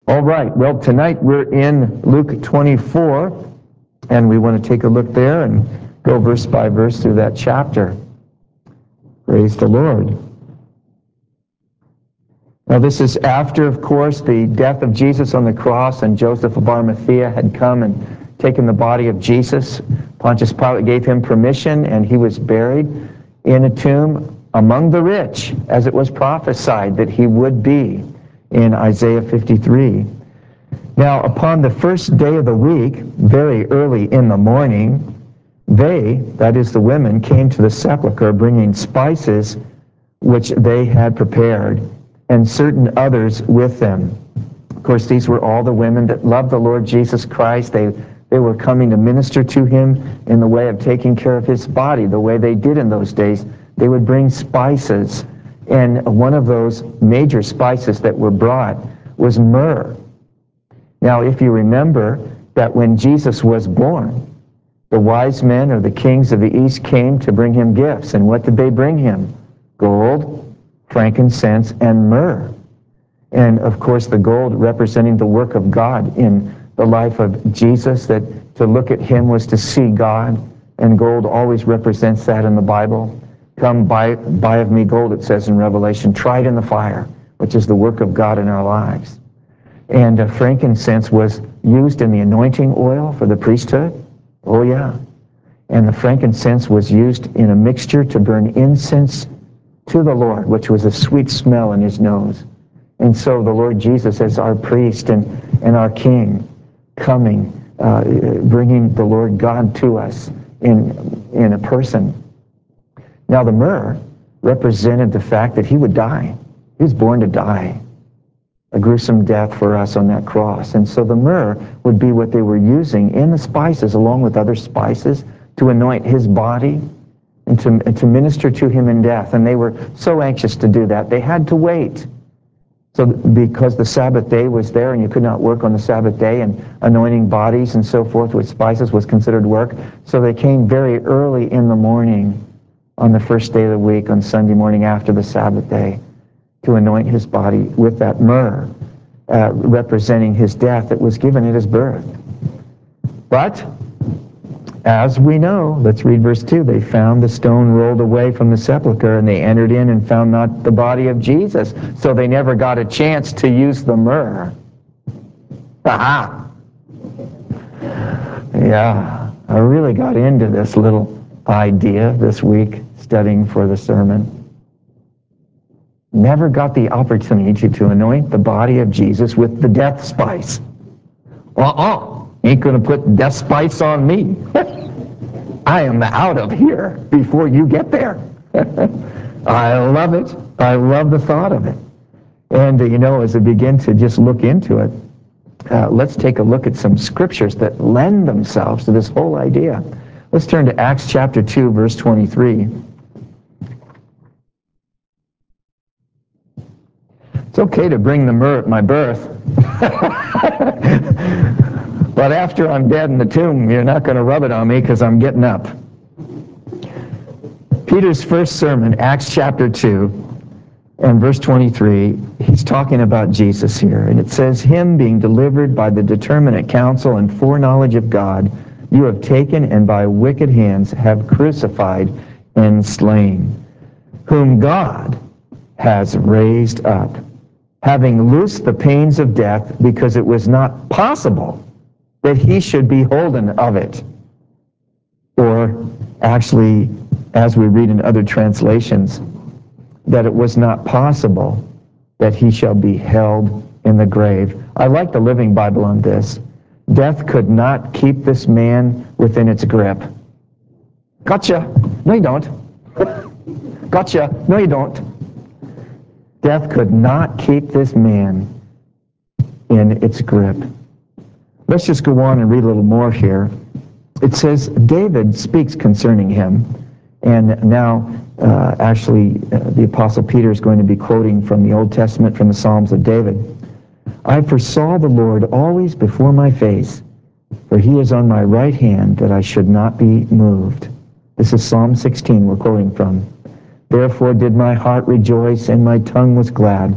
All right, well, tonight we're in Luke 24, and we want to take a look there and go verse by verse through that chapter. Praise the Lord. Now, this is after, of course, the death of Jesus on the cross, and Joseph of Arimathea had come and taken the body of Jesus. Pontius Pilate gave him permission, and he was buried in a tomb among the rich, as it was prophesied that he would be in Isaiah 53. Now, upon the first day of the week, very early in the morning, they, that is the women, came to the sepulchre bringing spices which they had prepared, and certain others with them. Of course, these were all the women that loved the Lord Jesus Christ. They were coming to minister to him in the way of taking care of his body, the way they did in those days. They would bring spices, and one of those major spices that were brought was myrrh. Now, if you remember that when Jesus was born, the wise men or the kings of the east came to bring him gifts. And what did they bring him? Gold, frankincense, and myrrh. And of course, the gold representing the work of God in the life of Jesus, that to look at him was to see God. And gold always represents that in the Bible. Come buy of me gold, it says in Revelation, tried in the fire, which is the work of God in our lives. And frankincense was used in the anointing oil for the priesthood. Oh, yeah. And the frankincense was used in a mixture to burn incense to the Lord, which was a sweet smell in his nose. And so the Lord Jesus as our priest and our king coming, bringing the Lord God to us in a person. Now the myrrh represented the fact that he would die. He was born to die. A gruesome death for us on that cross. And so the myrrh would be what they were using in the spices, along with other spices, to anoint his body and to minister to him in death. And they were so anxious to do that. They had to wait. So because the Sabbath day was there and you could not work on the Sabbath day, and anointing bodies and so forth with spices was considered work, so they came very early in the morning on the first day of the week, on Sunday morning after the Sabbath day, to anoint his body with that myrrh, representing his death that was given at his birth. But, as we know, let's read verse 2, they found the stone rolled away from the sepulchre, and they entered in and found not the body of Jesus. So they never got a chance to use the myrrh. Aha! Yeah, I really got into this little idea this week, studying for the sermon. Never got the opportunity to anoint the body of Jesus with the death spice. Ain't going to put death spice on me. I am out of here before you get there. I love it. I love the thought of it. And, as I begin to just look into it, let's take a look at some scriptures that lend themselves to this whole idea. Let's turn to Acts chapter 2, verse 23. It's okay to bring the myrrh at my birth. But after I'm dead in the tomb, you're not going to rub it on me because I'm getting up. Peter's first sermon, Acts chapter 2, and verse 23, he's talking about Jesus here. And it says, him being delivered by the determinate counsel and foreknowledge of God, you have taken and by wicked hands have crucified and slain, whom God has raised up, having loosed the pains of death, because it was not possible that he should be holden of it. Or actually, as we read in other translations, that it was not possible that he shall be held in the grave. I like the Living Bible on this. Death could not keep this man within its grip. Gotcha. No, you don't. Gotcha. No, you don't. Death could not keep this man in its grip. Let's just go on and read a little more here. It says, David speaks concerning him. And now, the Apostle Peter is going to be quoting from the Old Testament, from the Psalms of David. I foresaw the Lord always before my face, for he is on my right hand, that I should not be moved. This is Psalm 16 we're quoting from. Therefore did my heart rejoice, and my tongue was glad.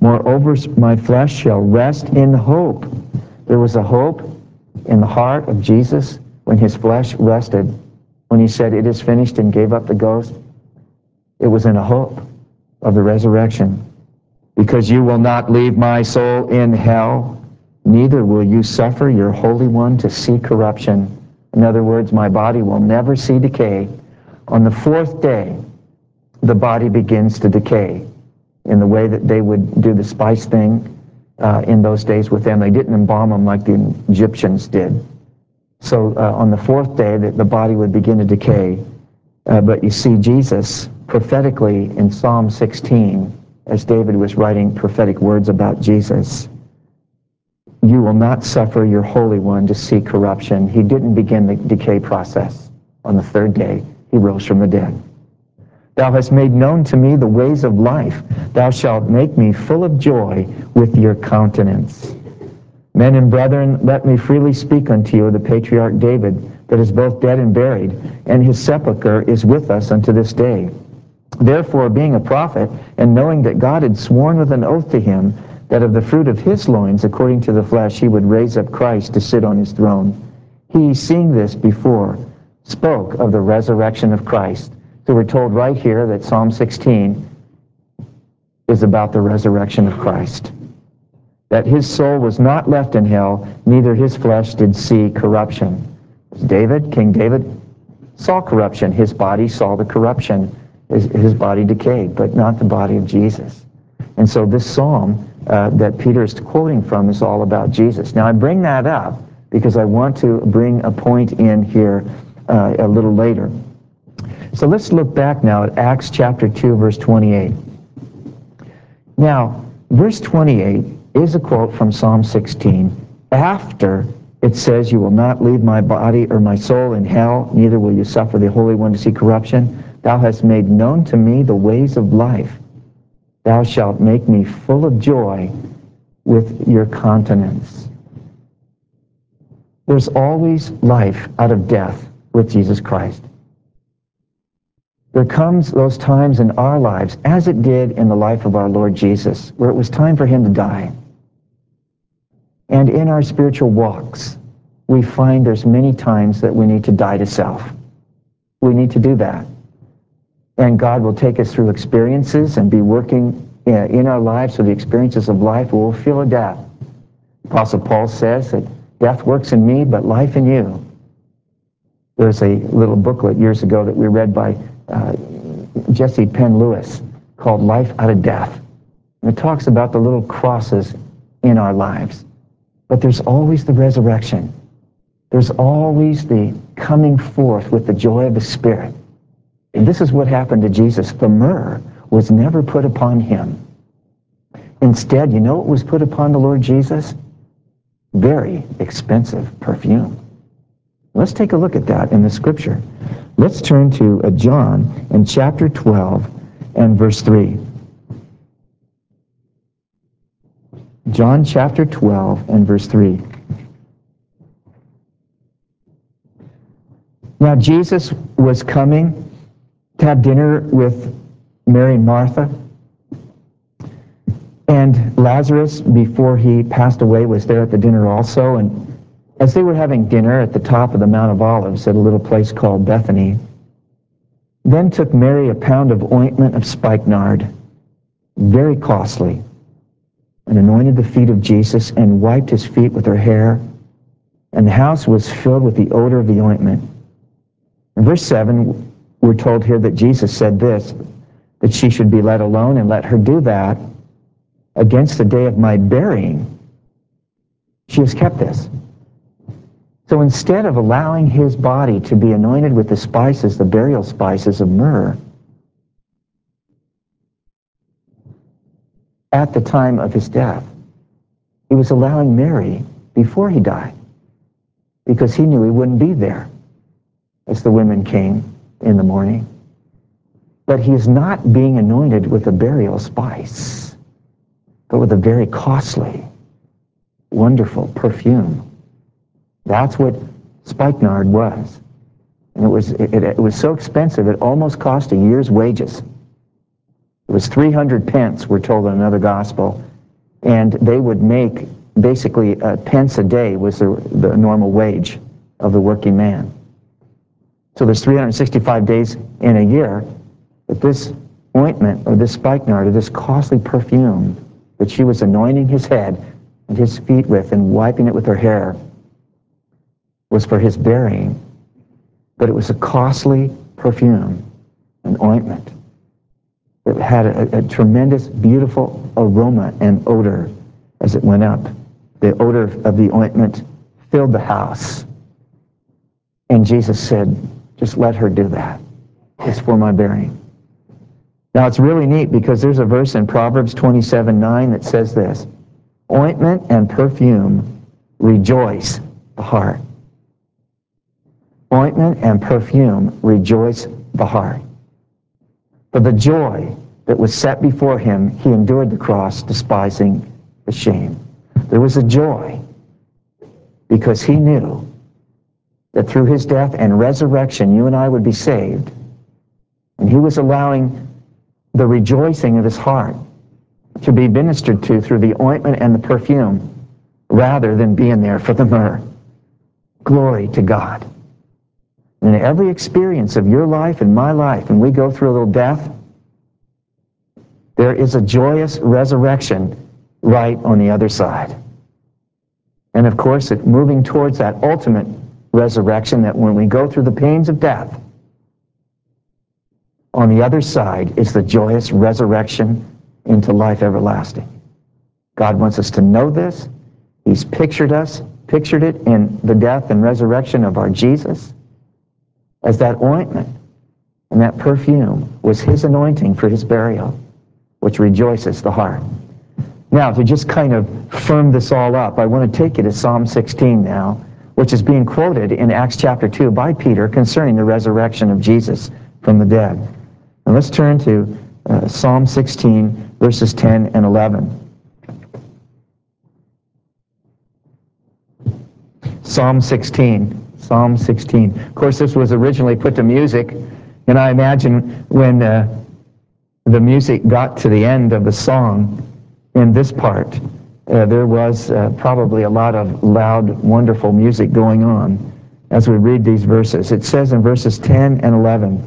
Moreover, my flesh shall rest in hope. There was a hope in the heart of Jesus when his flesh rested. When he said, "It is finished," and gave up the ghost, it was in a hope of the resurrection. Because you will not leave my soul in hell, neither will you suffer your Holy One to see corruption. In other words, my body will never see decay. On the fourth day, the body begins to decay in the way that they would do the spice thing in those days with them. They didn't embalm them like the Egyptians did. So on the fourth day, the body would begin to decay. But you see Jesus prophetically in Psalm 16, as David was writing prophetic words about Jesus, you will not suffer your Holy One to see corruption. He didn't begin the decay process. On the third day, he rose from the dead. Thou hast made known to me the ways of life. Thou shalt make me full of joy with your countenance. Men and brethren, let me freely speak unto you of the patriarch David, that is both dead and buried, and his sepulchre is with us unto this day. Therefore, being a prophet, and knowing that God had sworn with an oath to him, that of the fruit of his loins, according to the flesh, he would raise up Christ to sit on his throne, he, seeing this before, spoke of the resurrection of Christ. So we're told right here that Psalm 16 is about the resurrection of Christ. That his soul was not left in hell, neither his flesh did see corruption. David, King David, saw corruption. His body saw the corruption. His body decayed, but not the body of Jesus. And so this psalm that Peter is quoting from is all about Jesus. Now I bring that up because I want to bring a point in here a little later. So let's look back now at Acts chapter 2, verse 28. Now, verse 28 is a quote from Psalm 16 after it says, you will not leave my body or my soul in hell, neither will you suffer the Holy One to see corruption. Thou hast made known to me the ways of life. Thou shalt make me full of joy with your countenance. There's always life out of death with Jesus Christ. There comes those times in our lives, as it did in the life of our Lord Jesus, where it was time for him to die. And in our spiritual walks, we find there's many times that we need to die to self. We need to do that. And God will take us through experiences and be working in our lives, so the experiences of life will feel a death. Apostle Paul says that death works in me, but life in you. There's a little booklet years ago that we read by Jesse Penn Lewis called Life Out of Death. And it talks about the little crosses in our lives. But there's always the resurrection. There's always the coming forth with the joy of the Spirit. And this is what happened to Jesus. The myrrh was never put upon him. Instead, you know what was put upon the Lord Jesus? Very expensive perfume. Let's take a look at that in the scripture. Let's turn to John in chapter 12 and verse 3. John chapter 12 and verse 3. Now Jesus was coming to have dinner with Mary and Martha. And Lazarus, before he passed away, was there at the dinner also. And as they were having dinner at the top of the Mount of Olives at a little place called Bethany, then took Mary a pound of ointment of spikenard, very costly, and anointed the feet of Jesus and wiped his feet with her hair. And the house was filled with the odor of the ointment. In verse 7, we're told here that Jesus said this, that she should be let alone and let her do that against the day of my burying. She has kept this. So instead of allowing his body to be anointed with the spices, the burial spices of myrrh, at the time of his death, he was allowing Mary before he died, because he knew he wouldn't be there as the women came in the morning. But he is not being anointed with a burial spice, but with a very costly, wonderful perfume. That's what spikenard was. And it was so expensive, it almost cost a year's wages. It was 300 pence, we're told in another gospel, and they would make basically pence a day was the normal wage of the working man. So there's 365 days in a year, but this ointment or this spikenard or this costly perfume that she was anointing his head and his feet with and wiping it with her hair was for his burying. But it was a costly perfume, an ointment. It had a tremendous, beautiful aroma and odor as it went up. The odor of the ointment filled the house. And Jesus said, just let her do that. It's for my burying. Now it's really neat because there's a verse in Proverbs 27:9 that says this, ointment and perfume rejoice the heart. Ointment and perfume rejoice the heart. For the joy that was set before him, he endured the cross, despising the shame. There was a joy because he knew that through his death and resurrection, you and I would be saved. And he was allowing the rejoicing of his heart to be ministered to through the ointment and the perfume, rather than being there for the myrrh. Glory to God. In every experience of your life and my life, and we go through a little death, there is a joyous resurrection right on the other side. And of course, moving towards that ultimate resurrection, that when we go through the pains of death, on the other side is the joyous resurrection into life everlasting. God wants us to know this. He's pictured it in the death and resurrection of our Jesus, as that ointment and that perfume was his anointing for his burial, which rejoices the heart. Now, to just kind of firm this all up, I want to take you to Psalm 16 now, which is being quoted in Acts chapter 2 by Peter concerning the resurrection of Jesus from the dead. And let's turn to Psalm 16, verses 10 and 11. Psalm 16. Of course, this was originally put to music, and I imagine when the music got to the end of the song in this part, there was probably a lot of loud, wonderful music going on as we read these verses. It says in verses 10 and 11,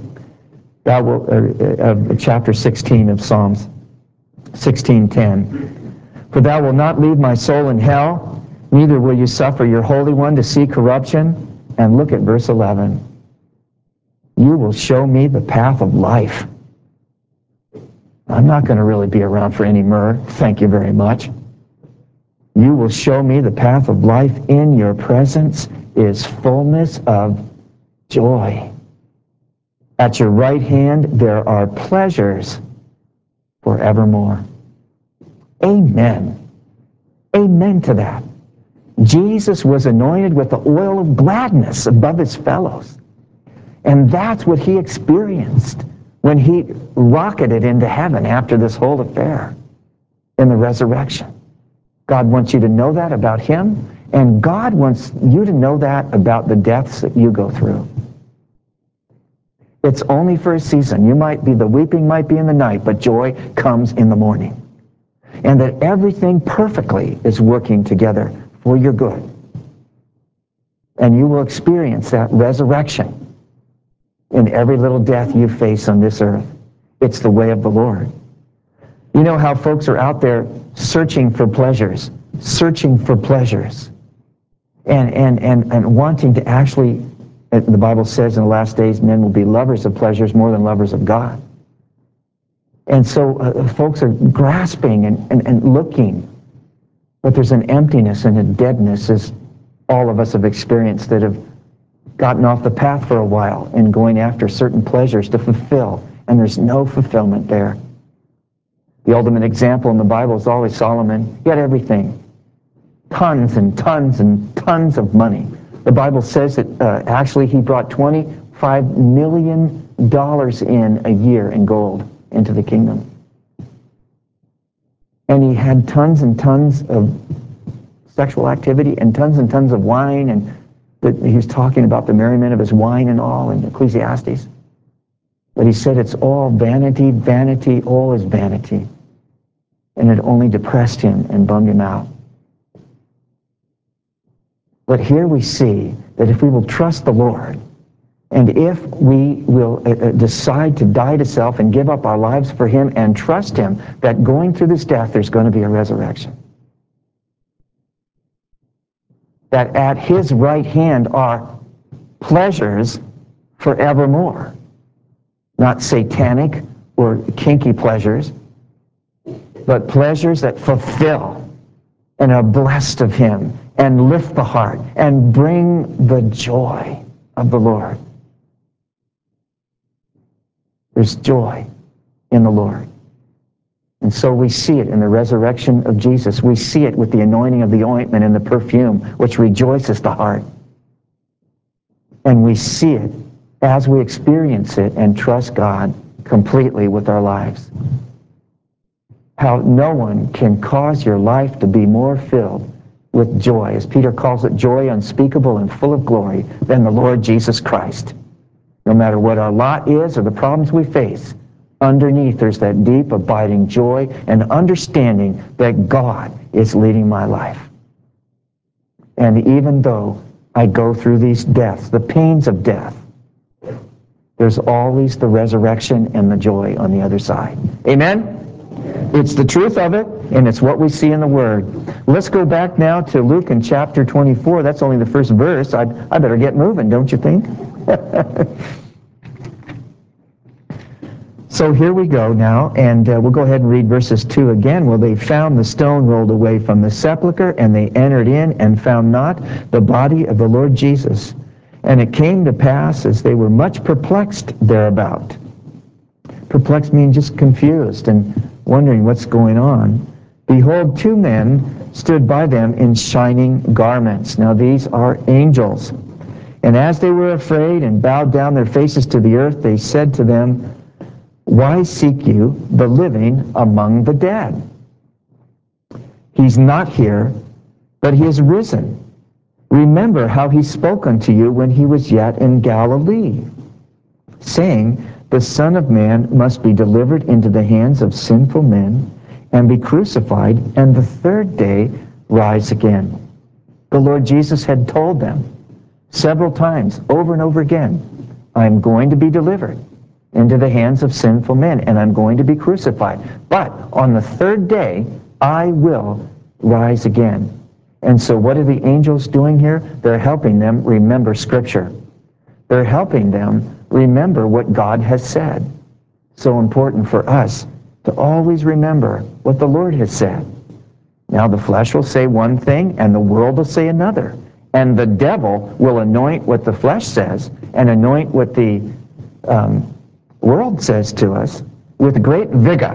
of chapter 16 of Psalms 16:10, for thou wilt not leave my soul in hell, neither will you suffer your Holy One to see corruption. And look at verse 11. You will show me the path of life. I'm not going to really be around for any myrrh. Thank you very much. You will show me the path of life. In your presence is fullness of joy. At your right hand there are pleasures forevermore. Amen. Amen to that. Jesus was anointed with the oil of gladness above his fellows. And that's what he experienced when he rocketed into heaven after this whole affair in the resurrection. God wants you to know that about him, and God wants you to know that about the deaths that you go through. It's only for a season. The weeping might be in the night, but joy comes in the morning. And that everything perfectly is working together for your good. And you will experience that resurrection in every little death you face on this earth. It's the way of the Lord. You know how folks are out there searching for pleasures, and wanting to actually, the Bible says in the last days, men will be lovers of pleasures more than lovers of God. And so folks are grasping and looking, but there's an emptiness and a deadness, as all of us have experienced, that have gotten off the path for a while in going after certain pleasures to fulfill, and there's no fulfillment there. The ultimate example in the Bible is always Solomon. He had everything. Tons and tons and tons of money. The Bible says that actually he brought $25 million in a year in gold into the kingdom. And he had tons and tons of sexual activity and tons of wine, and he was talking about the merriment of his wine and all in Ecclesiastes. But he said it's all vanity, vanity, all is vanity. and it only depressed him and bummed him out. But here we see that if we will trust the Lord, and if we will decide to die to self and give up our lives for him and trust him, that going through this death, there's going to be a resurrection. That at his right hand are pleasures forevermore. Not satanic or kinky pleasures, but pleasures that fulfill and are blessed of him and lift the heart and bring the joy of the Lord. There's joy in the Lord. And so we see it in the resurrection of Jesus. We see it with the anointing of the ointment and the perfume, which rejoices the heart. And we see it as we experience it and trust God completely with our lives. How no one can cause your life to be more filled with joy, as Peter calls it, joy unspeakable and full of glory, than the Lord Jesus Christ. No matter what our lot is or the problems we face, underneath there's that deep, abiding joy and understanding that God is leading my life. And even though I go through these deaths, the pains of death, there's always the resurrection and the joy on the other side. Amen? It's the truth of it, and it's what we see in the Word. Let's go back now to Luke in chapter 24. That's only the first verse. I better get moving, don't you think? So here we go now, and we'll go ahead and read verses 2 again. Well, they found the stone rolled away from the sepulchre, and they entered in and found not the body of the Lord Jesus. And it came to pass, as they were much perplexed thereabout. Perplexed means just confused and wondering what's going on. Behold, two men stood by them in shining garments. Now these are angels. And as they were afraid and bowed down their faces to the earth, they said to them, Why seek you the living among the dead? He's not here, but he is risen. Remember how he spoke unto you when he was yet in Galilee, saying, The Son of Man must be delivered into the hands of sinful men and be crucified, and the third day rise again. The Lord Jesus had told them several times, over and over again, I'm going to be delivered into the hands of sinful men, and I'm going to be crucified. But on the third day, I will rise again. And so what are the angels doing here? They're helping them remember Scripture. They're helping them remember what God has said. So important for us to always remember what the Lord has said. Now the flesh will say one thing, and the world will say another. And the devil will anoint what the flesh says and anoint what the world says to us with great vigor,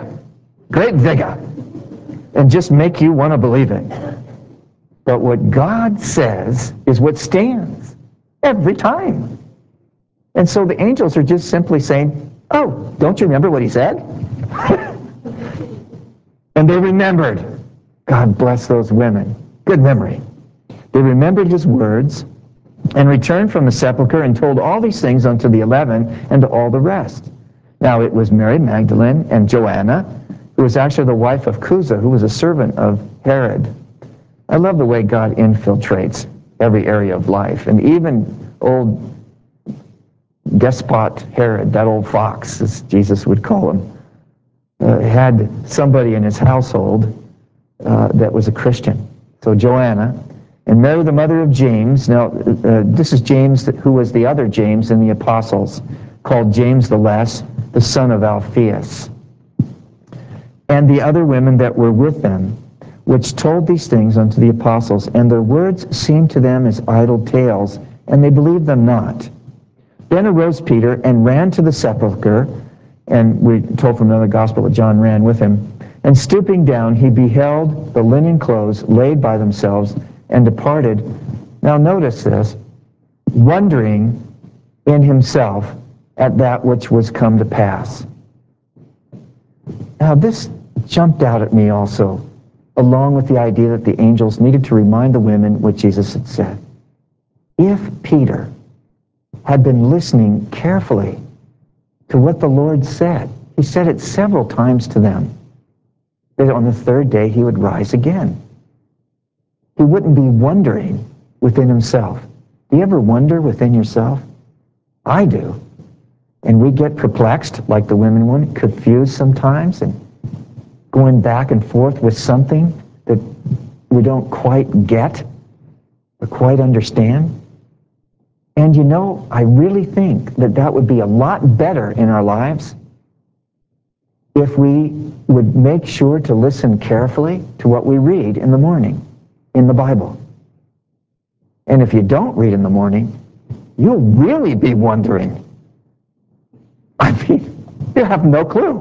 and just make you want to believe it. But what God says is what stands every time. And so the angels are just simply saying, oh, don't you remember what he said? And they remembered. God bless those women. Good memory. They remembered his words and returned from the sepulchre and told all these things unto the 11 and to all the rest. Now it was Mary Magdalene and Joanna, who was actually the wife of Chuza, who was a servant of Herod. I love the way God infiltrates every area of life. And even old despot Herod, that old fox, as Jesus would call him, had somebody in his household that was a Christian. So Joanna, and Mary, the mother of James. Now, this is James, who was the other James in the apostles, called James the Less, the son of Alphaeus. And the other women that were with them, which told these things unto the apostles, and their words seemed to them as idle tales, and they believed them not. Then arose Peter and ran to the sepulchre, and we told from another gospel that John ran with him. And stooping down, he beheld the linen clothes laid by themselves, and departed. Now notice this, wondering in himself at that which was come to pass. Now this jumped out at me also, along with the idea that the angels needed to remind the women what Jesus had said. If Peter had been listening carefully to what the Lord said, he said it several times to them, that on the third day he would rise again. He wouldn't be wondering within himself. Do you ever wonder within yourself? I do. And we get perplexed, like the women would, confused sometimes, and going back and forth with something that we don't quite get or quite understand. And you know, I really think that that would be a lot better in our lives if we would make sure to listen carefully to what we read in the morning in the Bible. And if you don't read in the morning, you'll really be wondering. I mean, you have no clue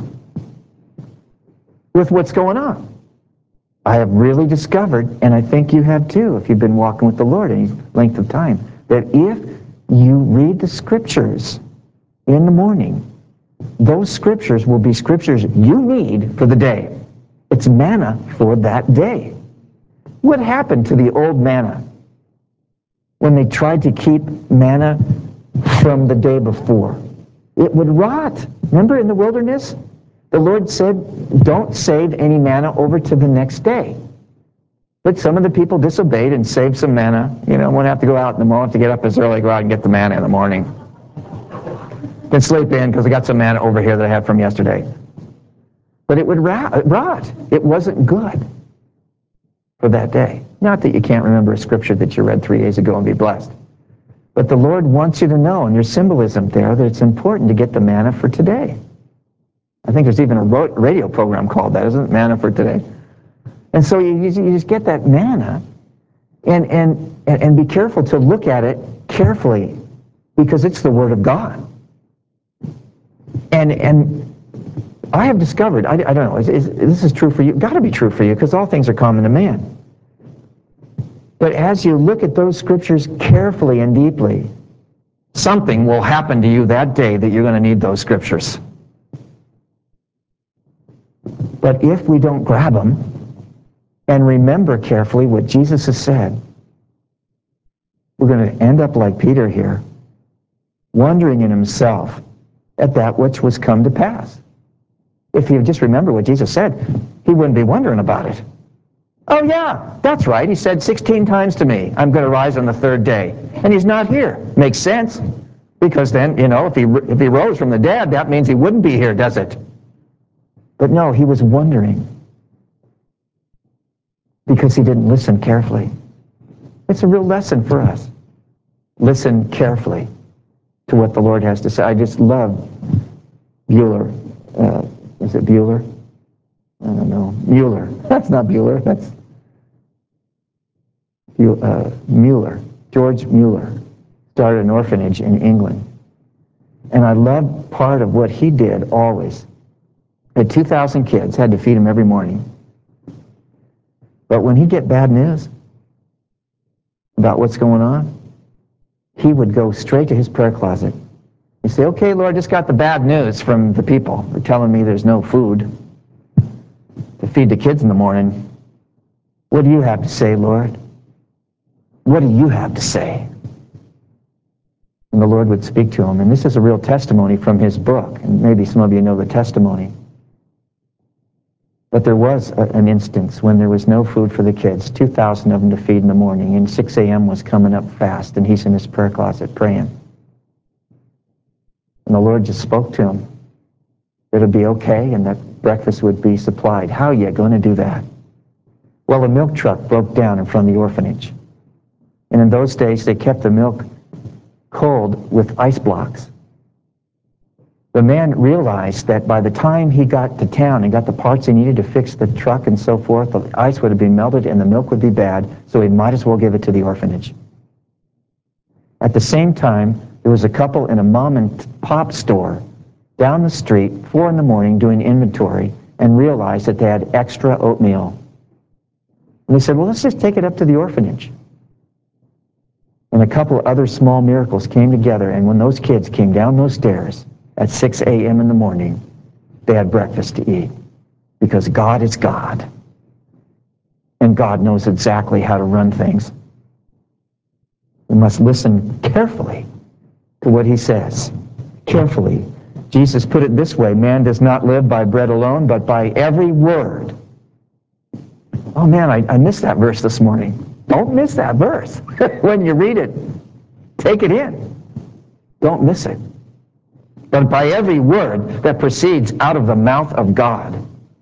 with what's going on. I have really discovered, and I think you have too, if you've been walking with the Lord any length of time, that if you read the scriptures in the morning, those scriptures will be scriptures you need for the day. It's manna for that day. What happened to the old manna when they tried to keep manna from the day before? It would rot. Remember in the wilderness? The Lord said, don't save any manna over to the next day. But some of the people disobeyed and saved some manna. You know, won't have to go out in the morning, have to get up as early, go out and get the manna in the morning. Then sleep in because I got some manna over here that I had from yesterday. But it would rot. It wasn't good for that day. Not that you can't remember a scripture that you read 3 days ago and be blessed. But the Lord wants you to know, and there's symbolism there, that it's important to get the manna for today. I think there's even a radio program called that, isn't it? Manna for today. And so you just get that manna and be careful to look at it carefully because it's the Word of God. And I have discovered, I don't know, this is true for you, got to be true for you because all things are common to man. But as you look at those scriptures carefully and deeply, something will happen to you that day that you're going to need those scriptures. But if we don't grab them and remember carefully what Jesus has said, we're going to end up like Peter here, wondering in himself at that which was come to pass. If he would just remember what Jesus said, he wouldn't be wondering about it. Oh yeah, that's right. He said 16 times to me, I'm going to rise on the third day. And he's not here. Makes sense. Because then, you know, if he rose from the dead, that means he wouldn't be here, does it? But no, he was wondering because he didn't listen carefully. It's a real lesson for us. Listen carefully to what the Lord has to say. I just love Bueller. Is it Bueller? I don't know. Mueller. That's not Bueller. That's Mueller. George Mueller started an orphanage in England. And I love part of what he did always. Had 2,000 kids, had to feed them every morning. But when he'd get bad news about what's going on, he would go straight to his prayer closet. He'd say, okay, Lord, I just got the bad news from the people. They're telling me there's no food to feed the kids in the morning. What do you have to say, Lord? What do you have to say? And the Lord would speak to him. And this is a real testimony from his book. And maybe some of you know the testimony. But there was an instance when there was no food for the kids, 2,000 of them to feed in the morning, and 6 a.m. was coming up fast, and he's in his prayer closet praying. And the Lord just spoke to him. It'll be okay, and that breakfast would be supplied. How are you going to do that? Well, a milk truck broke down in front of the orphanage. And in those days, they kept the milk cold with ice blocks. The man realized that by the time he got to town and got the parts he needed to fix the truck and so forth, the ice would have been melted and the milk would be bad, so he might as well give it to the orphanage. At the same time, there was a couple in a mom and pop store down the street, 4 in the morning, doing inventory, and realized that they had extra oatmeal. And they said, well, let's just take it up to the orphanage. And a couple of other small miracles came together, and when those kids came down those stairs at 6 a.m. in the morning, they had breakfast to eat. Because God is God. And God knows exactly how to run things. We must listen carefully to what he says. Carefully Jesus put it this way, man does not live by bread alone, but by every word. Oh man, I missed that verse this morning. Don't miss that verse. When you read it, take it in. Don't miss it. But by every word that proceeds out of the mouth of God.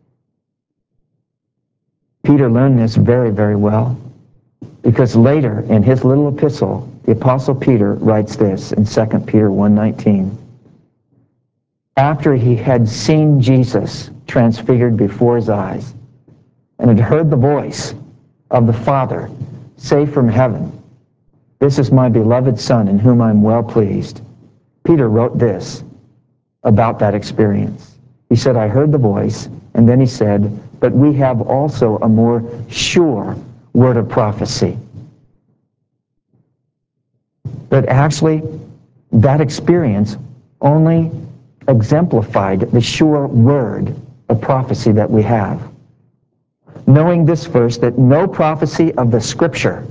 Peter learned this very, very well, because later in his little epistle, the Apostle Peter writes this in 2 Peter 1:19. After he had seen Jesus transfigured before his eyes and had heard the voice of the Father say from heaven, "This is my beloved Son in whom I am well pleased," Peter wrote this about that experience. He said, I heard the voice, and then he said, but we have also a more sure word of prophecy. But actually, that experience only exemplified the sure word of prophecy that we have. Knowing this first, that no prophecy of the Scripture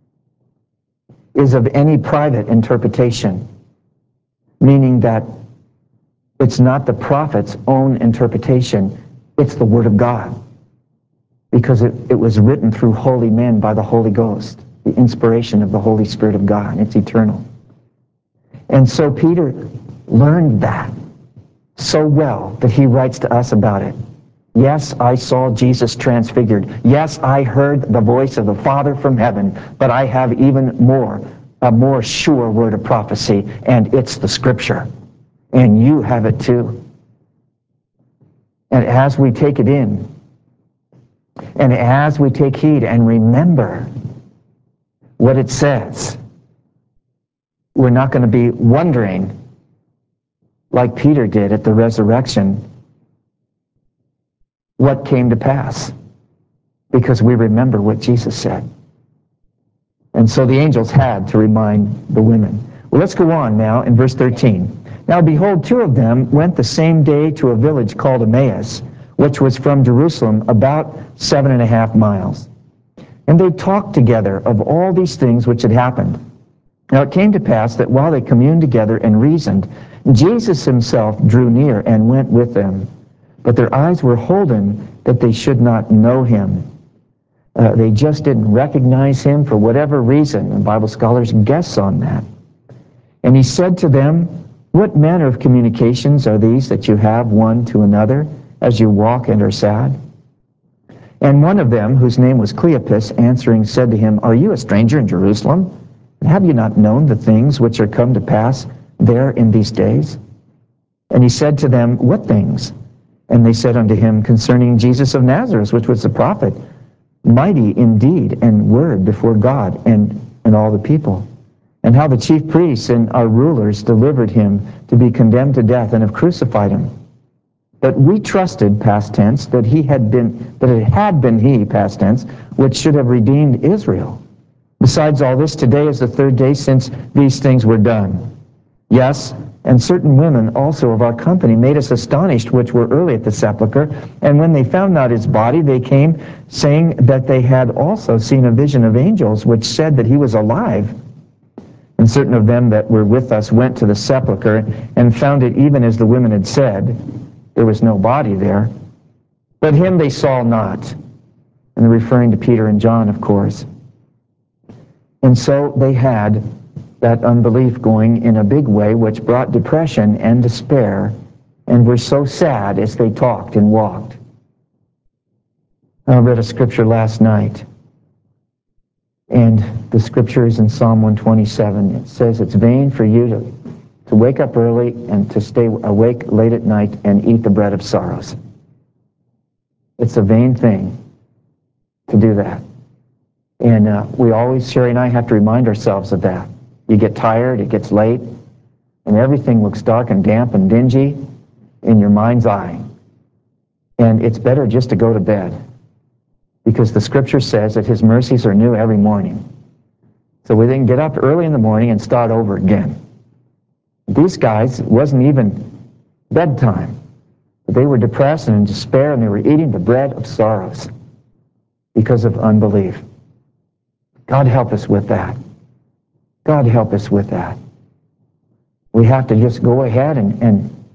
is of any private interpretation, meaning that it's not the prophet's own interpretation, it's the Word of God, because it was written through holy men by the Holy Ghost, the inspiration of the Holy Spirit of God. It's eternal. And so Peter learned that so well that he writes to us about it. Yes, I saw Jesus transfigured. Yes, I heard the voice of the Father from heaven, but I have even more, a more sure word of prophecy, and it's the Scripture. And you have it too. And as we take it in, and as we take heed and remember what it says, we're not going to be wondering, like Peter did at the resurrection, what came to pass, because we remember what Jesus said. And so the angels had to remind the women. Well, let's go on now in verse 13. Now behold, two of them went the same day to a village called Emmaus, which was from Jerusalem about 7.5 miles. And they talked together of all these things which had happened. Now it came to pass that while they communed together and reasoned, Jesus himself drew near and went with them. But their eyes were holden that they should not know him. They just didn't recognize him for whatever reason. And Bible scholars guess on that. And he said to them, what manner of communications are these that you have one to another as you walk and are sad? And one of them, whose name was Cleopas, answering said to him, are you a stranger in Jerusalem? And have you not known the things which are come to pass there in these days? And he said to them, what things? And they said unto him, concerning Jesus of Nazareth, which was the prophet, mighty in deed and word before God and all the people, and how the chief priests and our rulers delivered him to be condemned to death and have crucified him. But we trusted, past tense, that it had been he, past tense, which should have redeemed Israel. Besides all this, today is the third day since these things were done. Yes, and certain women also of our company made us astonished, which were early at the sepulchre. And when they found not his body, they came, saying that they had also seen a vision of angels, which said that he was alive. And certain of them that were with us went to the sepulchre, and found it even as the women had said. There was no body there. But him they saw not. And they're referring to Peter and John, of course. And so they had that unbelief going in a big way, which brought depression and despair, and were so sad as they talked and walked. I read a scripture last night, and the scripture is in Psalm 127. It says it's vain for you to wake up early and to stay awake late at night and eat the bread of sorrows. It's a vain thing to do that. And we always, Sherry and I, have to remind ourselves of that. You get tired, it gets late, and everything looks dark and damp and dingy in your mind's eye. And it's better just to go to bed, because the scripture says that his mercies are new every morning. So we then get up early in the morning and start over again. These guys, it wasn't even bedtime. They were depressed and in despair, and they were eating the bread of sorrows because of unbelief. God help us with that. God help us with that. We have to just go ahead and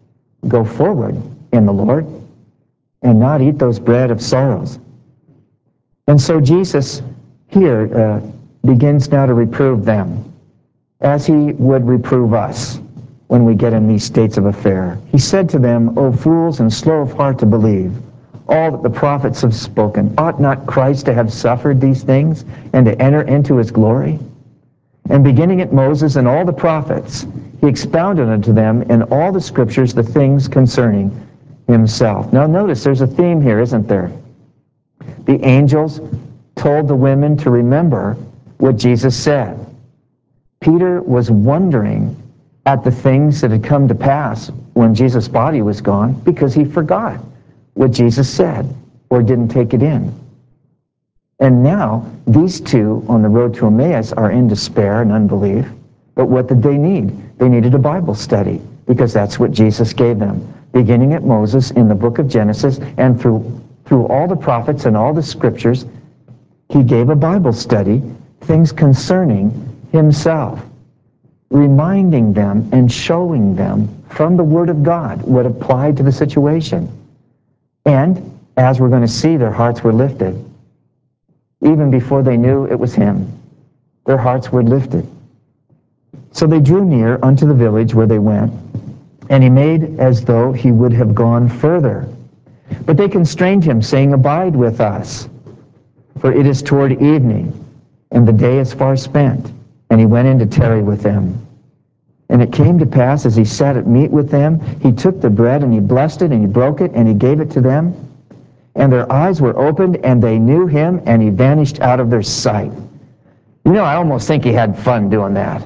go forward in the Lord and not eat those bread of sorrows. And so Jesus here begins now to reprove them, as he would reprove us when we get in these states of affair. He said to them, O fools and slow of heart to believe all that the prophets have spoken. Ought not Christ to have suffered these things and to enter into his glory? And beginning at Moses and all the prophets, he expounded unto them in all the scriptures the things concerning himself. Now notice there's a theme here, isn't there? The angels told the women to remember what Jesus said. Peter was wondering at the things that had come to pass when Jesus' body was gone because he forgot what Jesus said or didn't take it in. And now these two on the road to Emmaus are in despair and unbelief. But what did they need? They needed a Bible study because that's what Jesus gave them. Beginning at Moses in the book of Genesis and through all the prophets and all the scriptures, he gave a Bible study, things concerning himself, reminding them and showing them from the Word of God what applied to the situation. And as we're going to see, their hearts were lifted. Even before they knew it was him, their hearts were lifted. So they drew near unto the village where they went, and he made as though he would have gone further. But they constrained him, saying, Abide with us, for it is toward evening, and the day is far spent. And he went in to tarry with them. And it came to pass, as he sat at meat with them, he took the bread, and he blessed it, and he broke it, and he gave it to them. And their eyes were opened, and they knew him, and he vanished out of their sight. You know, I almost think he had fun doing that.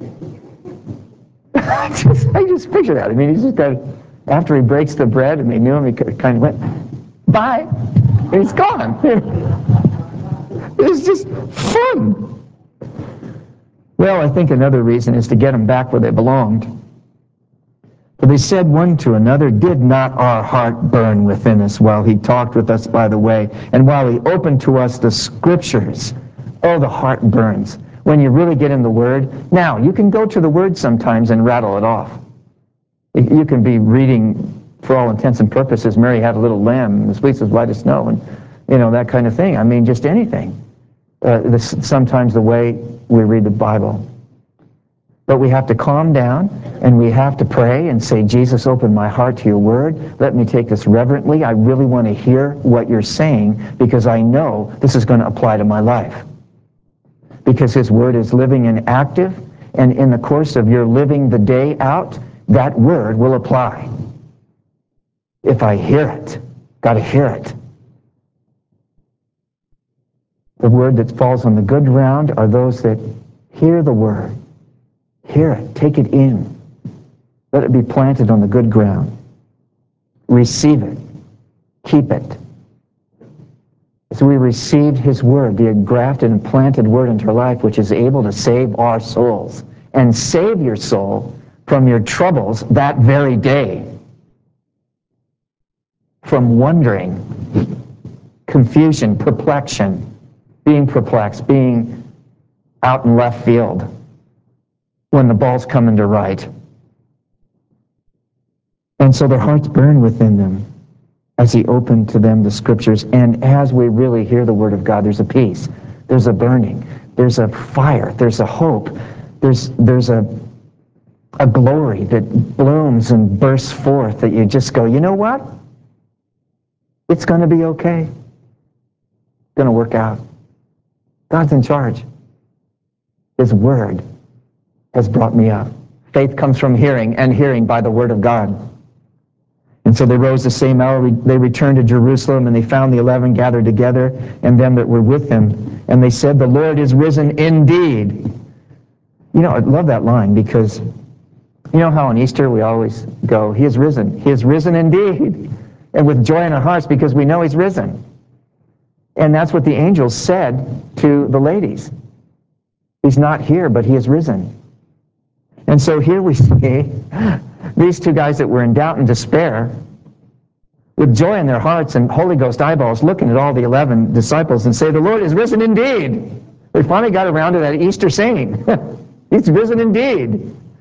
I just picture that. I mean, he's just got, after he breaks the bread, and they knew him, he kind of went, bye, and he's gone. It's just fun. Well, I think another reason is to get them back where they belonged. For they said one to another, Did not our heart burn within us while he talked with us by the way, and while he opened to us the scriptures? Oh, the heart burns when you really get in the Word. Now, you can go to the Word sometimes and rattle it off. You can be reading, for all intents and purposes, Mary had a little lamb, and the fleece was white as snow, and that kind of thing. I mean, just anything. Sometimes the way we read the Bible. But we have to calm down, and we have to pray and say, Jesus, open my heart to your word. Let me take this reverently. I really want to hear what you're saying because I know this is going to apply to my life. Because his word is living and active, and in the course of your living the day out, that word will apply. If I hear it, got to hear it. The word that falls on the good ground are those that hear the word. Hear it. Take it in. Let it be planted on the good ground. Receive it. Keep it. As we received his word, the engrafted and planted word into our life, which is able to save our souls and save your soul from your troubles that very day. From wondering, confusion, perplexion, being perplexed, being out in left field when the ball's coming to right. And so their hearts burn within them as he opened to them the scriptures. And as we really hear the word of God, there's a peace, there's a burning, there's a fire, there's a hope, there's a glory that blooms and bursts forth that you just go, you know what? It's going to be okay. It's going to work out. God's in charge. His word has brought me up. Faith comes from hearing, and hearing by the word of God. And so they rose the same hour. They returned to Jerusalem, and they found the 11 gathered together, and them that were with them. And they said, The Lord is risen indeed. You know, I love that line because you know how on Easter we always go, He is risen. He is risen indeed. And with joy in our hearts because we know He's risen. And that's what the angels said to the ladies. He's not here, but He is risen. And so here we see these two guys that were in doubt and despair, with joy in their hearts and Holy Ghost eyeballs, looking at all the 11 disciples and say, The Lord is risen indeed. They finally got around to that Easter saying, He's risen indeed.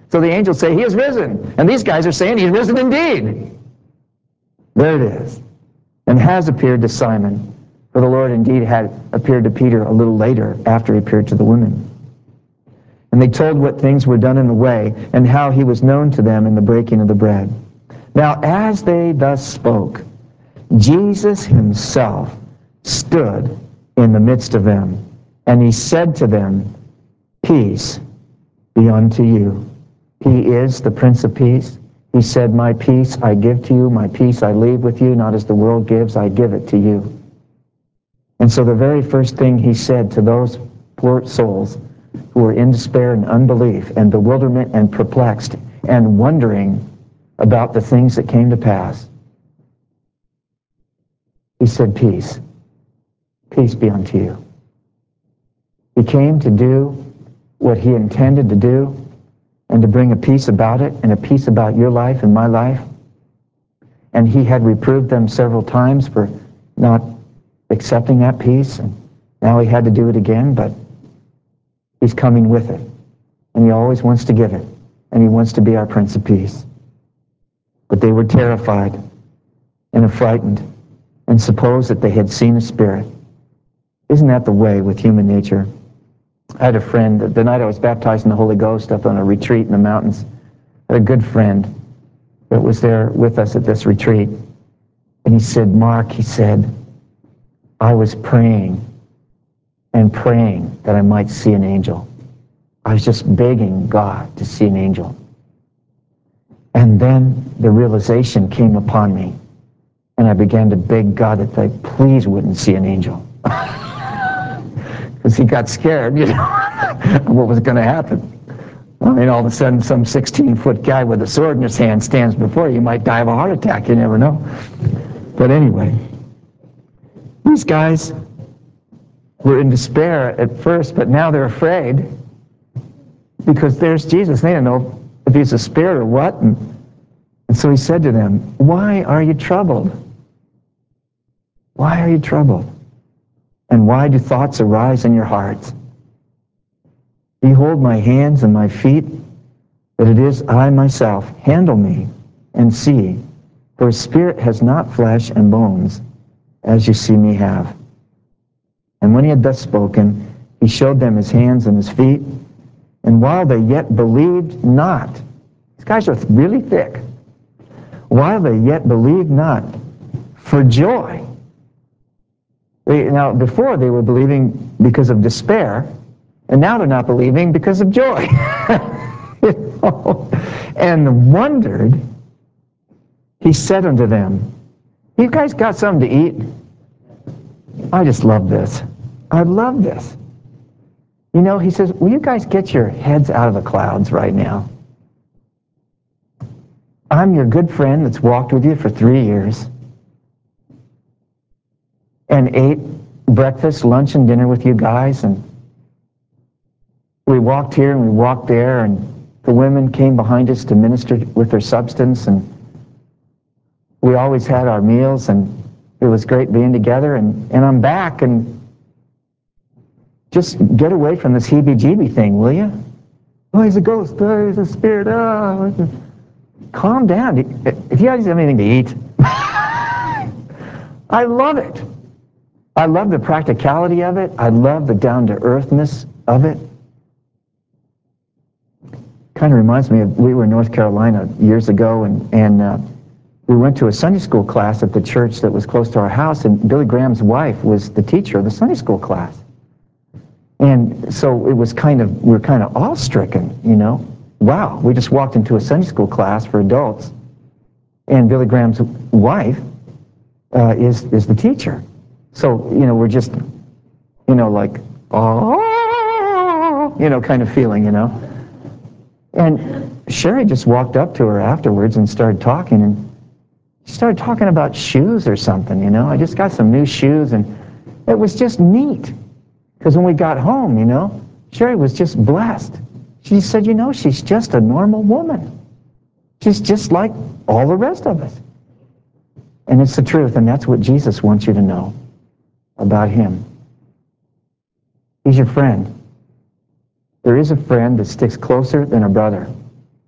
So the angels say, he is risen. And these guys are saying, he's risen indeed. There it is. And has appeared to Simon. For the Lord indeed had appeared to Peter a little later after he appeared to the women. And they told what things were done in the way, and how he was known to them in the breaking of the bread. Now as they thus spoke, Jesus himself stood in the midst of them, and he said to them, peace be unto you. He is the Prince of Peace. He said, my peace I give to you, my peace I leave with you, not as the world gives, I give it to you. And so the very first thing he said to those poor souls who were in despair and unbelief and bewilderment and perplexed and wondering about the things that came to pass, he said, peace. Peace be unto you. He came to do what he intended to do and to bring a peace about it and a peace about your life and my life. And he had reproved them several times for not accepting that peace, and now he had to do it again, but he's coming with it. And he always wants to give it, and he wants to be our Prince of Peace. But they were terrified and affrighted and supposed that they had seen a spirit. Isn't that the way with human nature? I had a friend, the night I was baptized in the Holy Ghost up on a retreat in the mountains, I had a good friend that was there with us at this retreat. And he said, Mark, he said, I was praying and praying that I might see an angel. I was just begging God to see an angel. And then the realization came upon me, and I began to beg God that I please wouldn't see an angel. Because he got scared, you know, what was going to happen. I mean, all of a sudden, some 16-foot guy with a sword in his hand stands before you. You might die of a heart attack. You never know. But anyway, these guys were in despair at first, but now they're afraid because there's Jesus. They don't know if he's a spirit or what. And so he said to them, why are you troubled? Why are you troubled? And why do thoughts arise in your hearts? Behold my hands and my feet, that it is I myself. Handle me and see, for a spirit has not flesh and bones, as you see me have. And when he had thus spoken, he showed them his hands and his feet. And while they yet believed not, these guys are really thick, while they yet believed not, for joy. Now, before they were believing because of despair, and now they're not believing because of joy. You know? And wondered, he said unto them, you guys got something to eat? I just love this. I love this. You know, he says, will you guys get your heads out of the clouds right now? I'm your good friend that's walked with you for 3 years and ate breakfast, lunch, and dinner with you guys, and we walked here and we walked there, and the women came behind us to minister with their substance, and we always had our meals, and it was great being together, and I'm back, and just get away from this heebie-jeebie thing, will you? Oh, he's a ghost. Oh, he's a spirit. Oh. Calm down. If you guys have anything to eat. I love it. I love the practicality of it. I love the down-to-earthness of it. Kind of reminds me of, we were in North Carolina years ago, and we went to a Sunday school class at the church that was close to our house, and Billy Graham's wife was the teacher of the Sunday school class. And so it was we were kind of awe-stricken, you know. Wow, we just walked into a Sunday school class for adults, and Billy Graham's wife is the teacher. So, you know, we're just, you know, like, oh, you know, kind of feeling, you know. And Sherry just walked up to her afterwards and started talking, and she started talking about shoes or something, you know. I just got some new shoes, and it was just neat. Because when we got home, you know, Sherry was just blessed. She said, you know, she's just a normal woman. She's just like all the rest of us. And it's the truth, and that's what Jesus wants you to know about him. He's your friend. There is a friend that sticks closer than a brother.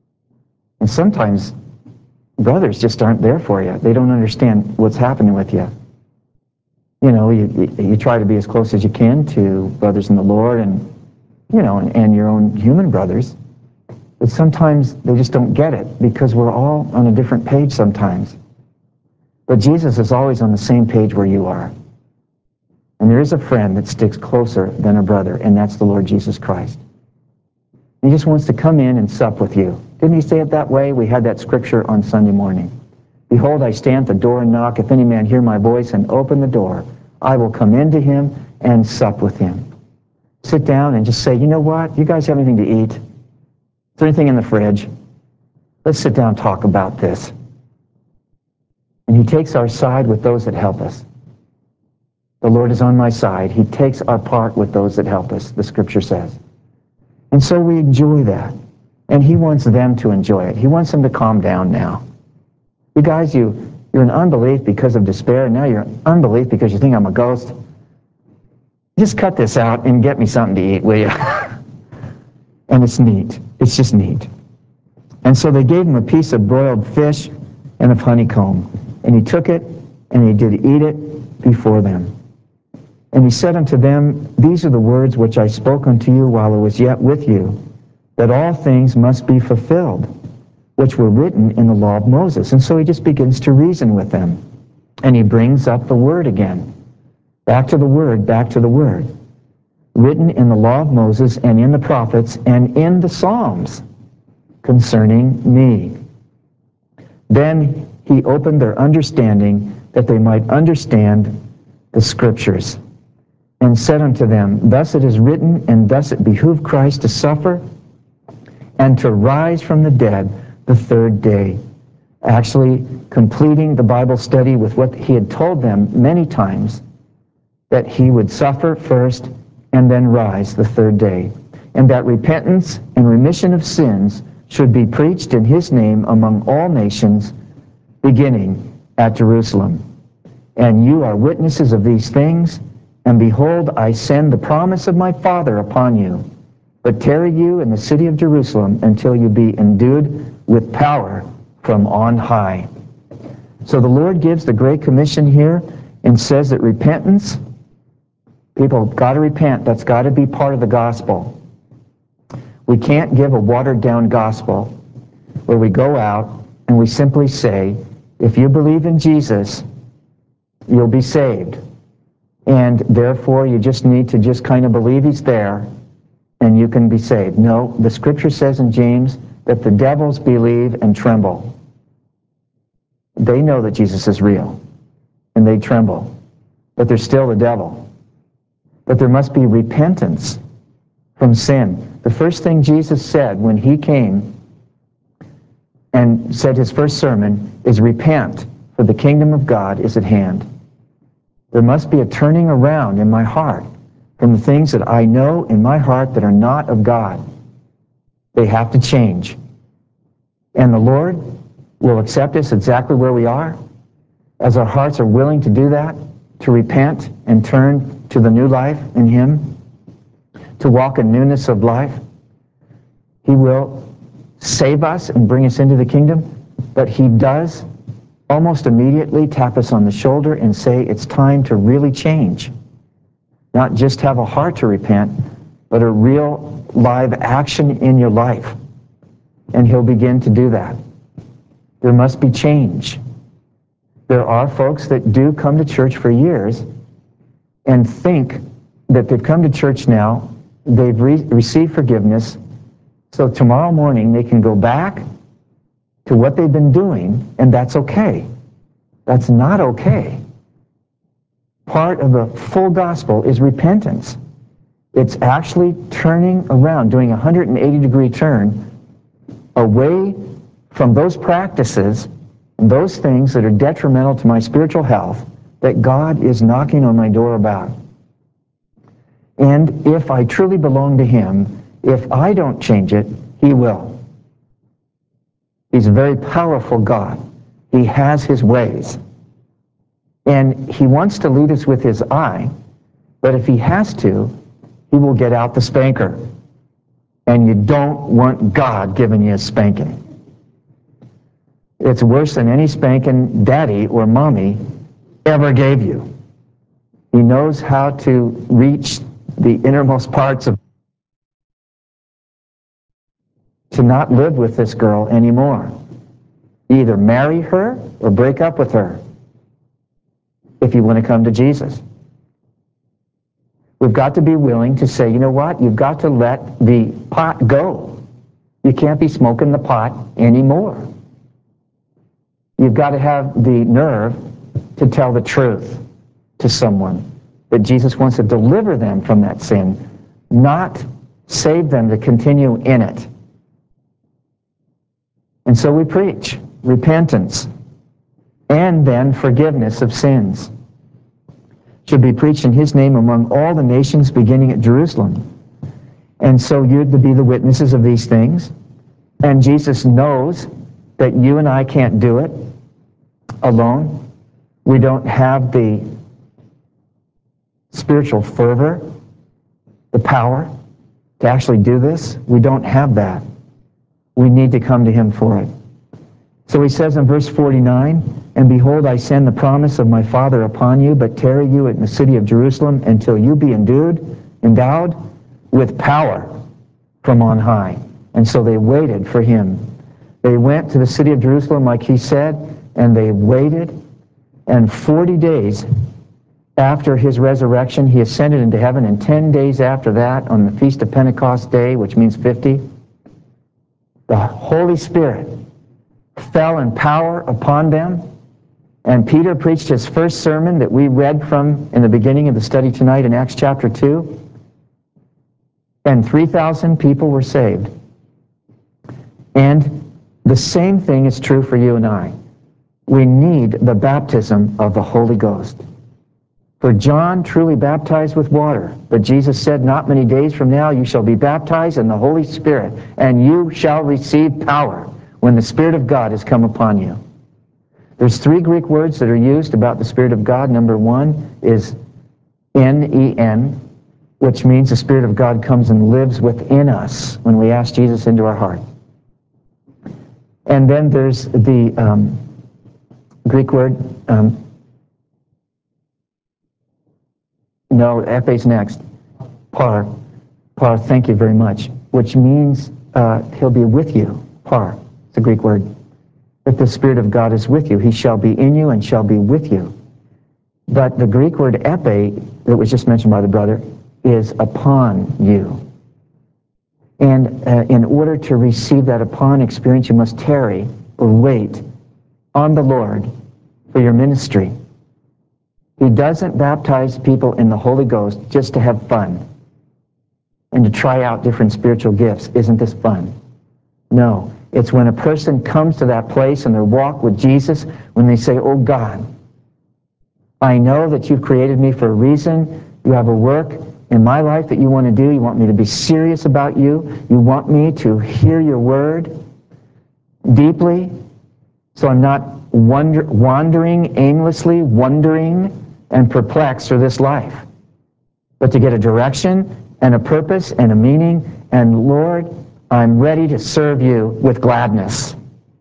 And sometimes brothers just aren't there for you. They don't understand what's happening with you. You know, you try to be as close as you can to brothers in the Lord and, you know, and your own human brothers. But sometimes they just don't get it because we're all on a different page sometimes. But Jesus is always on the same page where you are. And there is a friend that sticks closer than a brother, and that's the Lord Jesus Christ. He just wants to come in and sup with you. Didn't he say it that way? We had that scripture on Sunday morning. Behold, I stand at the door and knock. If any man hear my voice and open the door, I will come into him and sup with him. Sit down and just say, you know what? You guys have anything to eat? Is there anything in the fridge? Let's sit down and talk about this. And he takes our side with those that help us. The Lord is on my side. He takes our part with those that help us, the scripture says. And so we enjoy that. And he wants them to enjoy it. He wants them to calm down now. You guys, you're in unbelief because of despair, and now you're in unbelief because you think I'm a ghost. Just cut this out and get me something to eat, will you? And it's neat. It's just neat. And so they gave him a piece of broiled fish and of honeycomb. And he took it, and he did eat it before them. And he said unto them, these are the words which I spoke unto you while I was yet with you, that all things must be fulfilled, which were written in the law of Moses. And so he just begins to reason with them. And he brings up the word again. Back to the word, back to the word. Written in the law of Moses and in the prophets and in the Psalms concerning me. Then he opened their understanding that they might understand the scriptures, and said unto them, thus it is written, and thus it behooved Christ to suffer and to rise from the dead the third day. Actually completing the Bible study with what he had told them many times, that he would suffer first and then rise the third day, and that repentance and remission of sins should be preached in his name among all nations, beginning at Jerusalem. And you are witnesses of these things, and behold, I send the promise of my Father upon you. But tarry you in the city of Jerusalem until you be endued with power from on high. So the Lord gives the Great Commission here and says that repentance, people have got to repent. That's got to be part of the gospel. We can't give a watered-down gospel where we go out and we simply say, if you believe in Jesus, you'll be saved. And therefore, you just need to just kind of believe he's there, and you can be saved. No, the scripture says in James that the devils believe and tremble. They know that Jesus is real, and they tremble. But they're still the devil. But there must be repentance from sin. The first thing Jesus said when he came and said his first sermon is, repent, for the kingdom of God is at hand. There must be a turning around in my heart from the things that I know in my heart that are not of God. They have to change. And the Lord will accept us exactly where we are, as our hearts are willing to do that, to repent and turn to the new life in him, to walk in newness of life. He will save us and bring us into the kingdom, but he does almost immediately tap us on the shoulder and say, it's time to really change. Not just have a heart to repent, but a real live action in your life. And he'll begin to do that. There must be change. There are folks that do come to church for years and think that they've come to church now, they've received forgiveness, so tomorrow morning they can go back to what they've been doing, and that's okay. That's not okay. Part of the full gospel is repentance. It's actually turning around, doing a 180-degree turn away from those practices and those things that are detrimental to my spiritual health that God is knocking on my door about. And if I truly belong to him, if I don't change it, he will. He's a very powerful God. He has his ways. And he wants to lead us with his eye, but if he has to, he will get out the spanker. And you don't want God giving you a spanking. It's worse than any spanking daddy or mommy ever gave you. He knows how to reach the innermost parts of to not live with this girl anymore. Either marry her or break up with her if you want to come to Jesus. We've got to be willing to say, you know what? You've got to let the pot go. You can't be smoking the pot anymore. You've got to have the nerve to tell the truth to someone, that Jesus wants to deliver them from that sin, not save them to continue in it. And so we preach repentance and then forgiveness of sins. Should be preached in his name among all the nations beginning at Jerusalem. And so you're to be the witnesses of these things. And Jesus knows that you and I can't do it alone. We don't have the spiritual fervor, the power to actually do this. We don't have that. We need to come to him for it. So he says in verse 49, "And behold, I send the promise of my Father upon you, but tarry you in the city of Jerusalem until you be endowed with power from on high." And so they waited for him. They went to the city of Jerusalem, like he said, and they waited. And 40 days after his resurrection, he ascended into heaven, and 10 days after that, on the Feast of Pentecost Day, which means 50, the Holy Spirit fell in power upon them, and Peter preached his first sermon that we read from in the beginning of the study tonight in Acts chapter 2, and 3,000 people were saved. And the same thing is true for you and I. We need the baptism of the Holy Ghost. For John truly baptized with water, but Jesus said, "Not many days from now you shall be baptized in the Holy Spirit, and you shall receive power when the Spirit of God has come upon you." There's 3 Greek words that are used about the Spirit of God. Number 1 is N-E-N, which means the Spirit of God comes and lives within us when we ask Jesus into our heart. And then there's the Greek word, no, epe's next, par, thank you very much, which means he'll be with you, par, it's a Greek word. If the Spirit of God is with you, he shall be in you and shall be with you. But the Greek word epe, that was just mentioned by the brother, is upon you. And in order to receive that upon experience, you must tarry or wait on the Lord for your ministry. He doesn't baptize people in the Holy Ghost just to have fun and to try out different spiritual gifts. Isn't this fun? No. It's when a person comes to that place in their walk with Jesus, when they say, "Oh God, I know that you've created me for a reason. You have a work in my life that you want to do. You want me to be serious about you. You want me to hear your word deeply, so I'm not wandering aimlessly, wondering and perplexed through this life, but to get a direction and a purpose and a meaning. And Lord, I'm ready to serve you with gladness.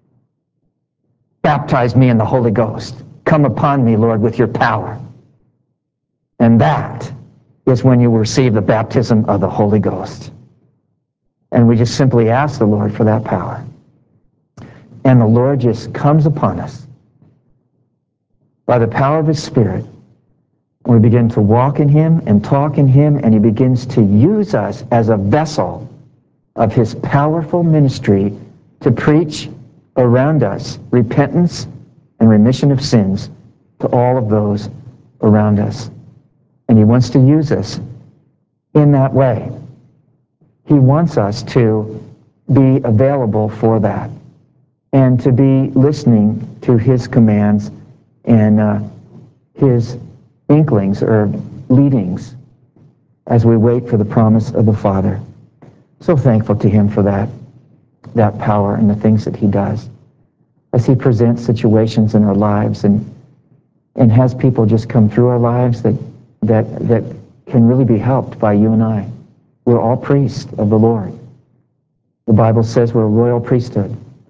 Baptize me in the Holy Ghost. Come upon me, Lord, with your power." And that is when you will receive the baptism of the Holy Ghost. And we just simply ask the Lord for that power. And the Lord just comes upon us by the power of his Spirit. And we begin to walk in him and talk in him, and he begins to use us as a vessel of his powerful ministry to preach around us repentance and remission of sins to all of those around us. And he wants to use us in that way. He wants us to be available for that and to be listening to his commands and his inklings or leadings as we wait for the promise of the Father. So thankful to him for that power and the things that he does as he presents situations in our lives and has people just come through our lives that can really be helped by you and I. We're all priests of the Lord. The Bible says we're a royal priesthood.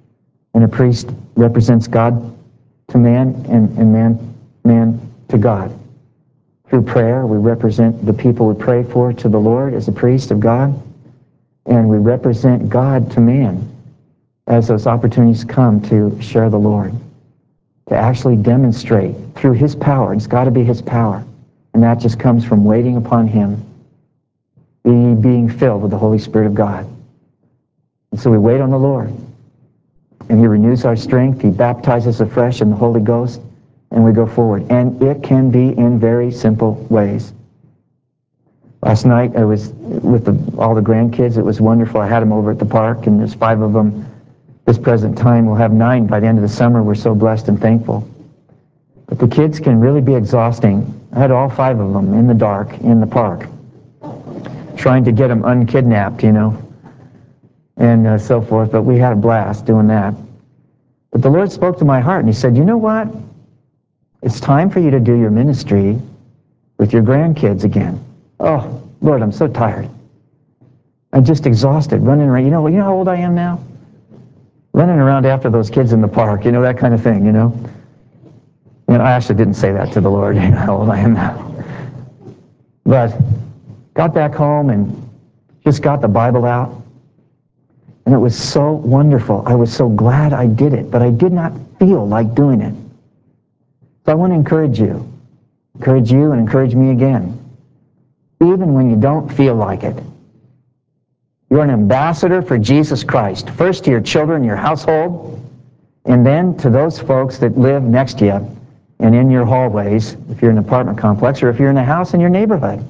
And a priest represents God to man and man to God. Through prayer, we represent the people we pray for to the Lord as a priest of God, and we represent God to man as those opportunities come to share the Lord, to actually demonstrate through His power. It's got to be His power, and that just comes from waiting upon Him, being filled with the Holy Spirit of God. And so we wait on the Lord, and He renews our strength. He baptizes afresh in the Holy Ghost, and we go forward. And it can be in very simple ways. Last night I was with all the grandkids. It was wonderful. I had them over at the park, and there's 5 of them this present time. We'll have 9 by the end of the summer. We're so blessed and thankful. But the kids can really be exhausting. I had all 5 of them in the dark in the park, trying to get them unkidnapped, and so forth. But we had a blast doing that. But the Lord spoke to my heart, and He said, you know what? It's time for you to do your ministry with your grandkids again. Oh, Lord, I'm so tired. I'm just exhausted, running around. You know how old I am now? Running around after those kids in the park, that kind of thing, And I actually didn't say that to the Lord, how old I am now. But got back home and just got the Bible out. And it was so wonderful. I was so glad I did it, but I did not feel like doing it. So I want to encourage you and encourage me again. Even when you don't feel like it, you're an ambassador for Jesus Christ. First to your children, your household, and then to those folks that live next to you and in your hallways, if you're in an apartment complex, or if you're in a house in your neighborhood.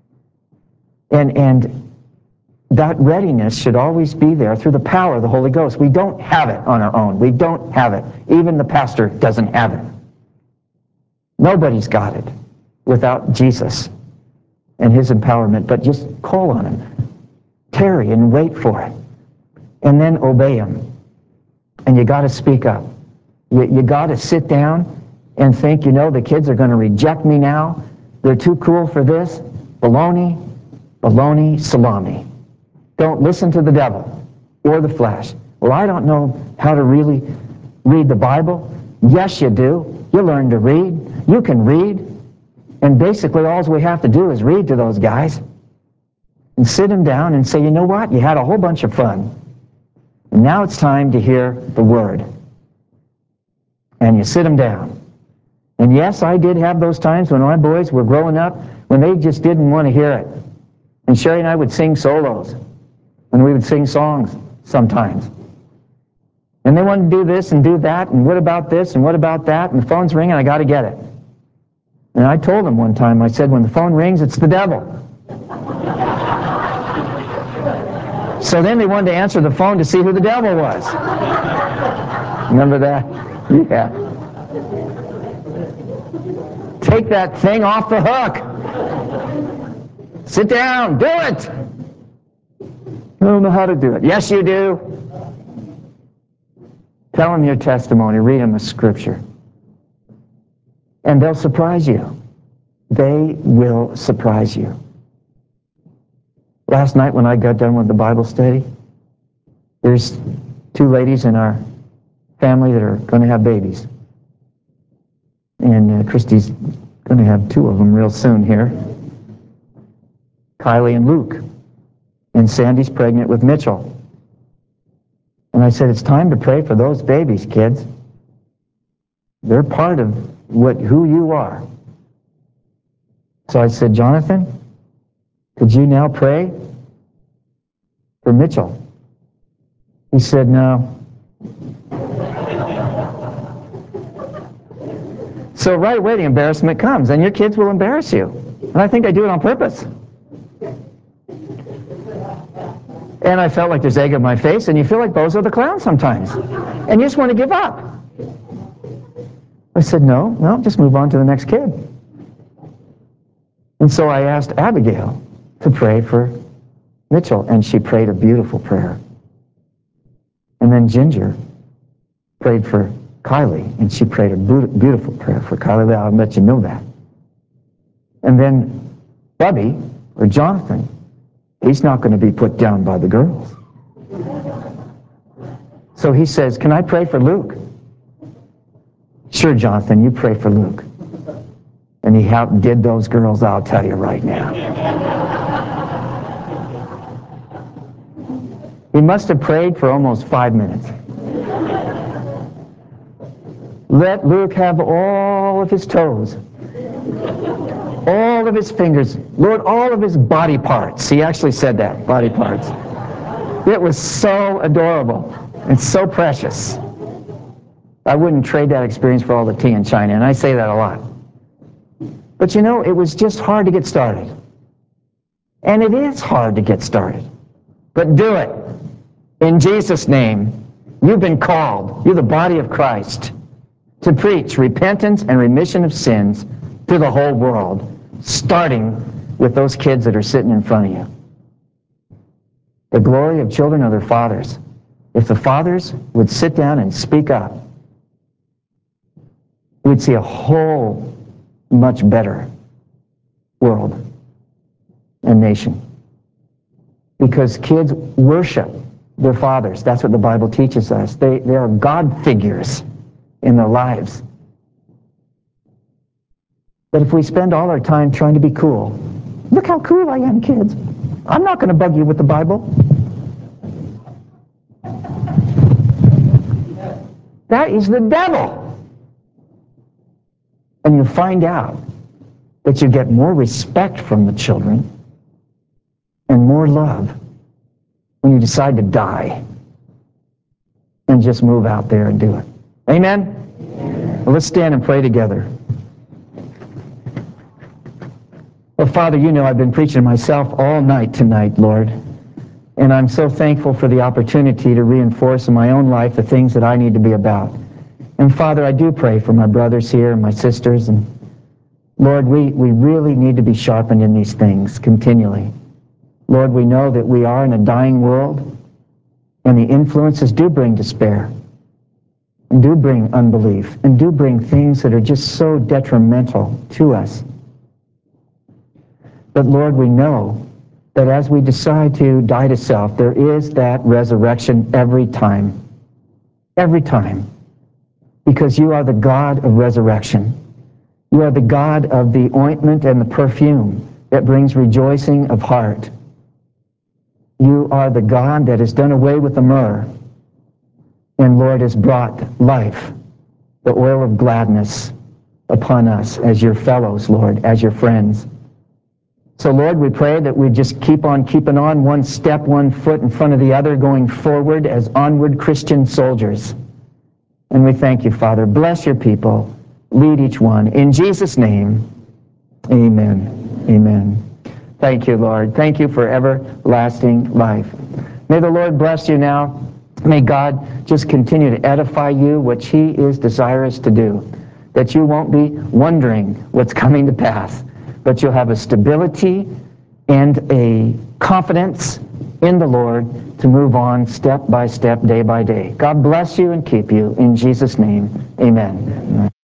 And that readiness should always be there through the power of the Holy Ghost. We don't have it on our own. We don't have it. Even the pastor doesn't have it. Nobody's got it without Jesus and His empowerment. But just call on Him. Tarry and wait for it. And then obey Him. And you got to speak up. You got to sit down and think, the kids are going to reject me now. They're too cool for this. Baloney, salami. Don't listen to the devil or the flesh. Well, I don't know how to really read the Bible. Yes, you do. You learn to read. You can read. And basically all we have to do is read to those guys and sit them down and say, you know what? You had a whole bunch of fun. And now it's time to hear the Word. And you sit them down. And yes, I did have those times when my boys were growing up when they just didn't want to hear it. And Sherry and I would sing solos. And we would sing songs sometimes. And they wanted to do this and do that, and what about this and what about that, and the phone's ringing, I got to get it. And I told them one time, I said, when the phone rings, it's the devil. So then they wanted to answer the phone to see who the devil was. Remember that? Yeah. Take that thing off the hook. Sit down, do it. I don't know how to do it. Yes, you do. Tell them your testimony. Read them a scripture. And they'll surprise you. They will surprise you. Last night when I got done with the Bible study, there's 2 ladies in our family that are going to have babies. And Christy's going to have 2 of them real soon here. Kylie and Luke. And Sandy's pregnant with Mitchell. And I said, it's time to pray for those babies, kids. They're part of who you are. So I said, Jonathan, could you now pray for Mitchell? He said, no. So right away the embarrassment comes, and your kids will embarrass you. And I think I do it on purpose. And I felt like there's egg on my face, and you feel like Bozo the Clown sometimes. And you just want to give up. I said, no, just move on to the next kid. And so I asked Abigail to pray for Mitchell, and she prayed a beautiful prayer. And then Ginger prayed for Kylie, and she prayed a beautiful prayer for Kylie. I'll let you know that. And then Bubby, or Jonathan, he's not going to be put down by the girls. So he says, can I pray for Luke? Sure, Jonathan, you pray for Luke. And he outdid those girls, I'll tell you right now. He must have prayed for almost 5 minutes. Let Luke have all of his toes, all of his fingers, Lord, all of his body parts. He actually said that, body parts. It was so adorable and so precious. I wouldn't trade that experience for all the tea in China, and I say that a lot. But you know, it was just hard to get started. And it is hard to get started. But do it. In Jesus' name, you've been called, you're the body of Christ, to preach repentance and remission of sins to the whole world, starting with those kids that are sitting in front of you. The glory of children are their fathers. If the fathers would sit down and speak up, we'd see a whole much better world and nation. Because kids worship their fathers. That's what the Bible teaches us. They are God figures in their lives. But if we spend all our time trying to be cool, look how cool I am, kids. I'm not going to bug you with the Bible. That is the devil. And you find out that you get more respect from the children and more love when you decide to die and just move out there and do it. Amen? Well, let's stand and pray together. Well, Father, you know I've been preaching myself all night tonight, Lord. And I'm so thankful for the opportunity to reinforce in my own life the things that I need to be about. And Father, I do pray for my brothers here and my sisters. And Lord, we really need to be sharpened in these things continually. Lord, we know that we are in a dying world, and the influences do bring despair, and do bring unbelief, and do bring things that are just so detrimental to us. But Lord, we know that as we decide to die to self, there is that resurrection every time. Every time. Because you are the God of resurrection. You are the God of the ointment and the perfume that brings rejoicing of heart. You are the God that has done away with the myrrh, and Lord has brought life, the oil of gladness upon us as your fellows, Lord, as your friends. So Lord, we pray that we just keep on keeping on, one step, one foot in front of the other, going forward as onward Christian soldiers. And we thank you, Father. Bless your people. Lead each one. In Jesus' name, amen. Amen. Thank you, Lord. Thank you for everlasting life. May the Lord bless you now. May God just continue to edify you, which he is desirous to do, that you won't be wondering what's coming to pass, but you'll have a stability and a confidence in the Lord to move on step by step, day by day. God bless you and keep you. In Jesus' name, amen.